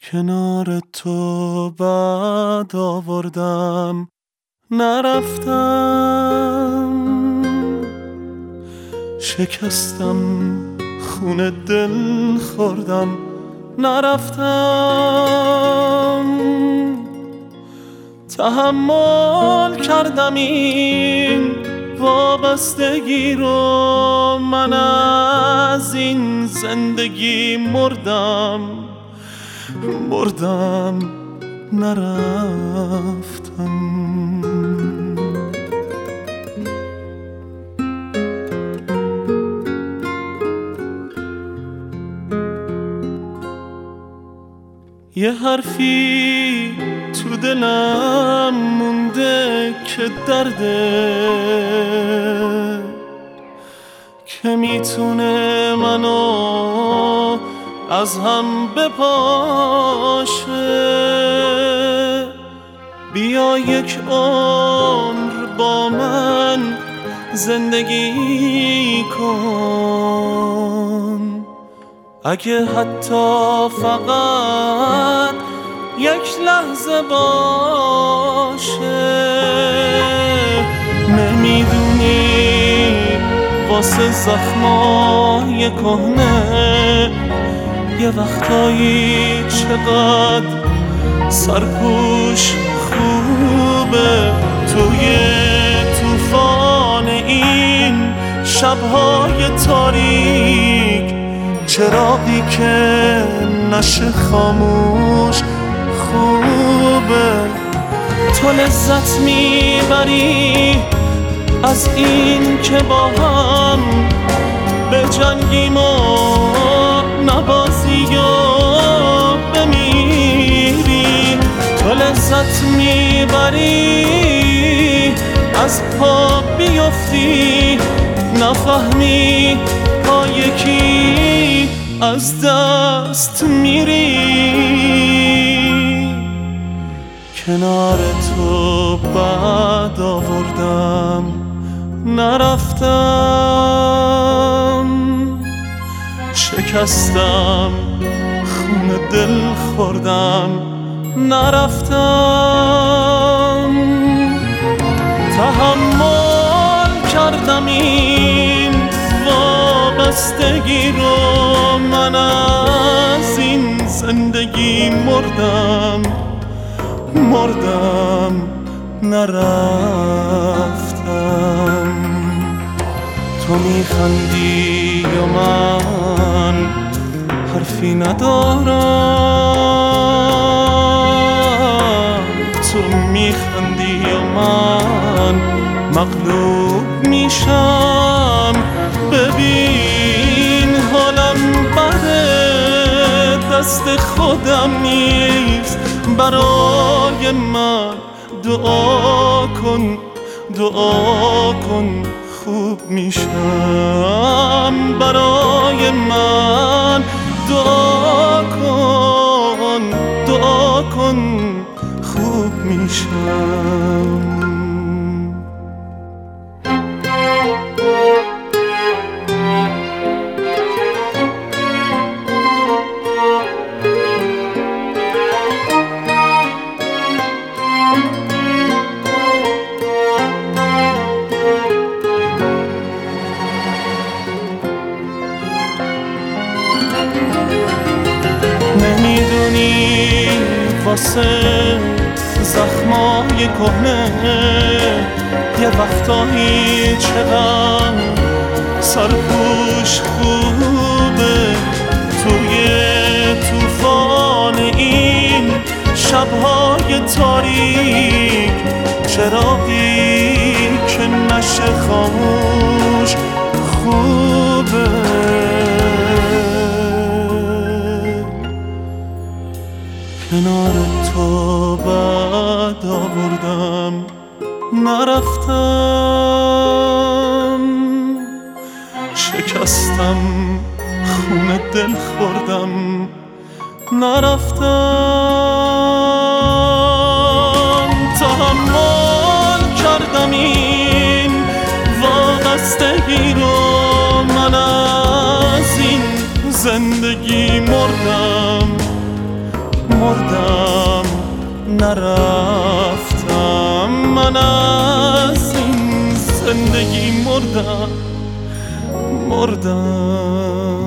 کنار تو بعد آوردم نرفتم، شکستم خون دل خوردم نرفتم، تحمل کردم این وابستگی رو، من از این زندگی مردم نرفتم. یه حرفی تو دلم مونده که درده، که میتونه منو از هم بپاشه. بیا یک عمر با من زندگی کن، اگه حتی فقط یک لحظه باشه. نمیدونی واسه زخمای کهنه یه وقتایی چقدر سرپوش خوبه. توی طوفان این شبهای تاریک، چراغی که نشه خاموش خوبه. تو لذت میبری از این که با هم به جنگیم و نبازی و بمیری. تو لذت میبری از پا بیفتی، نفهمی تا یکی از دست میری. کنار تو بعد آوردم نرفتم، شکستم خون دل خوردم نرفتم، تحمل کردم این وابستگی رو، من از این زندگی مردم نرفتم. تو میخندی و من حرفی ندارم، تو میخندی و من مغلوب میشم. ببین حالم بده، دست خودم نیست، برای من دعا کن خوب میشم. برای من دعا کن خوب میشم. نمیدونی واسه زخمای کهنه یه وقتایی چقدر سرپوش خوبه. توی طوفان این شبهای تاریک، چراغی که نشه خاموش خوبه. کنار تو بعد آوردم نرفتم، شکستم خون دل خوردم نرفتم، تحمل کردم این وابستگی رو، من از این زندگی مردم مردم نرفتم، من از این زندگی مردم